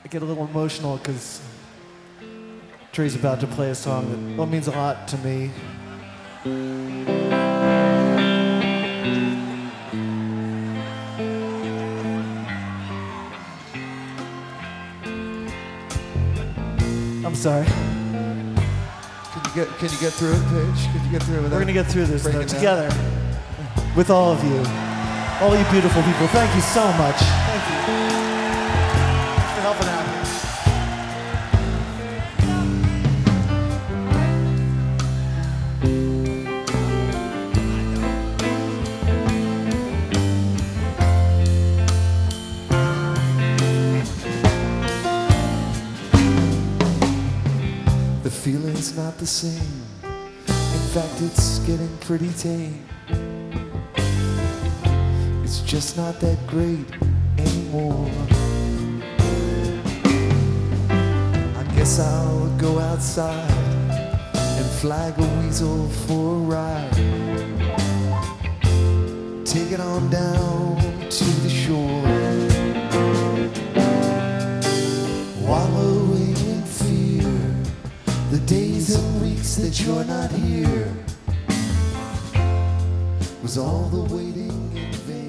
I get a little emotional because Trey's about to play a song that means a lot to me. I'm sorry. Can you get through it, Paige? Can you get through it? We're going to get through this break though, it down? together with all of you. All you beautiful people. Thank you so much. Thank you. Thanks for helping out. The feeling's not the same. In fact, it's getting pretty tame. It's just not that great anymore. I guess I'll go outside and flag a weasel for a ride. Take it on down to the shore. Wallowing in fear, the days and weeks that you're not here was all the waiting in vain.